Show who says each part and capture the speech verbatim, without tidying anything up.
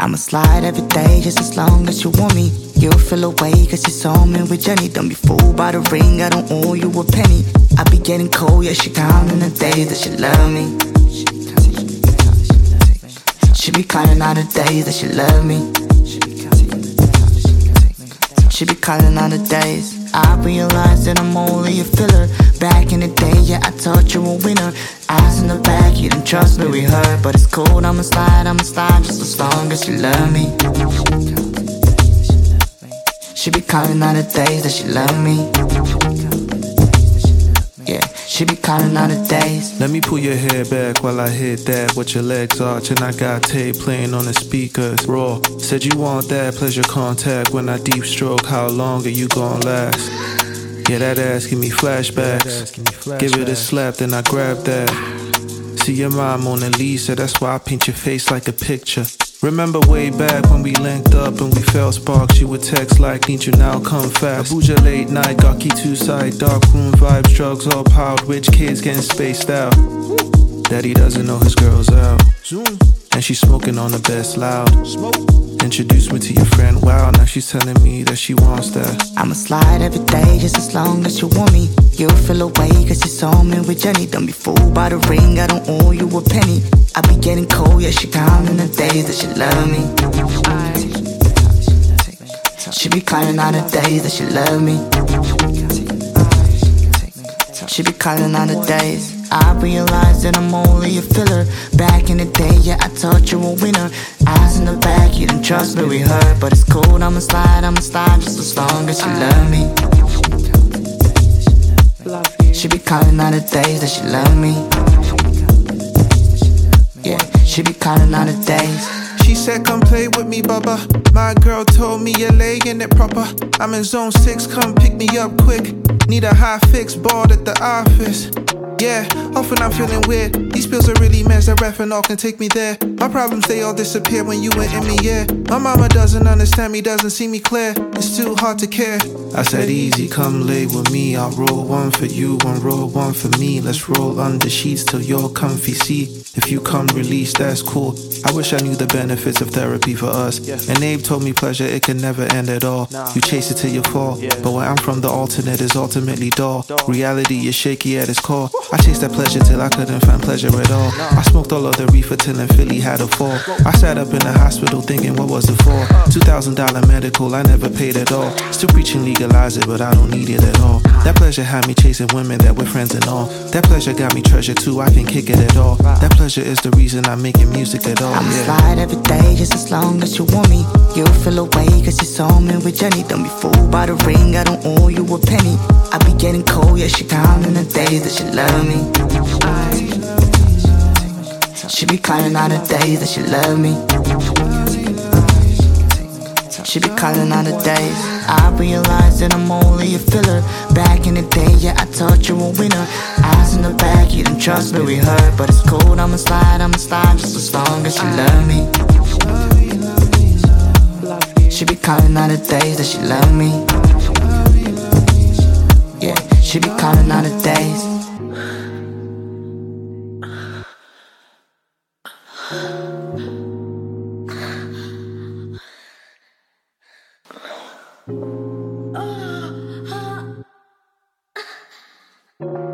Speaker 1: I'ma slide every day just as long as you want me. You'll feel away cause you saw me with Jenny. Don't be fooled by the ring, I don't owe you a penny. I be getting cold, yeah, she counting the days that she love me. She be counting all the days that she love me. She be counting all the days. I realize that I'm only a filler. Back in the day, yeah, I thought you were a winner. Eyes in the back, you didn't trust me, we heard. But it's cold, I'ma slide, I'ma slide just as long as you love me. She be counting all the days that she love me. Yeah, she be counting all the days.
Speaker 2: Let me pull your hair back while I hit that. With your legs arch and I got tape playing on the speakers. Raw, said you want that pleasure contact. When I deep stroke, how long are you gon' last? Yeah, that ass give me flashbacks. Give it a slap, then I grab that. See your mom Mona Lisa, that's why I paint your face like a picture. Remember way back when we linked up and we felt sparks. You would text like, need you now, come fast. Abuja late night, got key two side, dark room vibes, drugs all piled, rich kids getting spaced out. Daddy doesn't know his girl's out, and she's smoking on the best loud. Introduce me to your friend, wow, now she's telling me that she wants that.
Speaker 1: I'ma slide every day just as long as you want me. You'll feel away cause you saw me with Jenny. Don't be fooled by the ring, I don't owe you a penny. I be getting cold, yeah, she counting the days that she love me. She be counting all the days that she love me. She be counting all the days. I realize that I'm only a filler. Back in the day, yeah, I thought you were a winner. Eyes in the back, you didn't trust me, we heard. But it's cold, I'ma slide, I'ma slide just as long as you love me. She be counting all the days that she love me. Yeah, she be counting all the days.
Speaker 2: She said come play with me, bubba. My girl told me you're laying it proper. I'm in zone six, come pick me up quick. Need a high fix, bored at the office. Yeah, often I'm feeling weird. These pills are really mess, that retinol can take me there. My problems, they all disappear when you ain't in me, yeah. My mama doesn't understand me, doesn't see me clear. It's too hard to care. I said easy, come lay with me. I'll roll one for you, one roll, one for me. Let's roll under sheets till you're comfy, see. If you come release, that's cool. I wish I knew the benefits of therapy for us. And Abe told me pleasure, it can never end at all. You chase it till you fall. But where I'm from, the alternate is ultimately dull. Reality is shaky at its core. I chased that pleasure till I couldn't find pleasure at all. I smoked all of the reefer till in Philly had a fall. I sat up in the hospital thinking, what was it for? Two thousand dollar medical, I never paid at all. Still preaching legalize it, but I don't need it at all. That pleasure had me chasing women that were friends and all. That pleasure got me treasure too, I can kick it at all. That pleasure is the reason I'm making music at all.
Speaker 1: I'ma
Speaker 2: Yeah.
Speaker 1: slide every day just as long as you want me. You'll feel away cause you saw me with Jenny. Don't be fooled by the ring, I don't owe you a penny. I be getting cold, yeah, she counting the days that she love me. She be counting all the days that she love me. She be counting all the days. I realize that I'm only a filler. Back in the day, yeah, I thought you were a winner. Eyes in the back, you didn't trust me, we heard. But it's cold, I'ma slide, I'ma slide just as long as she love me. She be counting all the days that she love me. Yeah, she be counting all the days.
Speaker 3: Oh,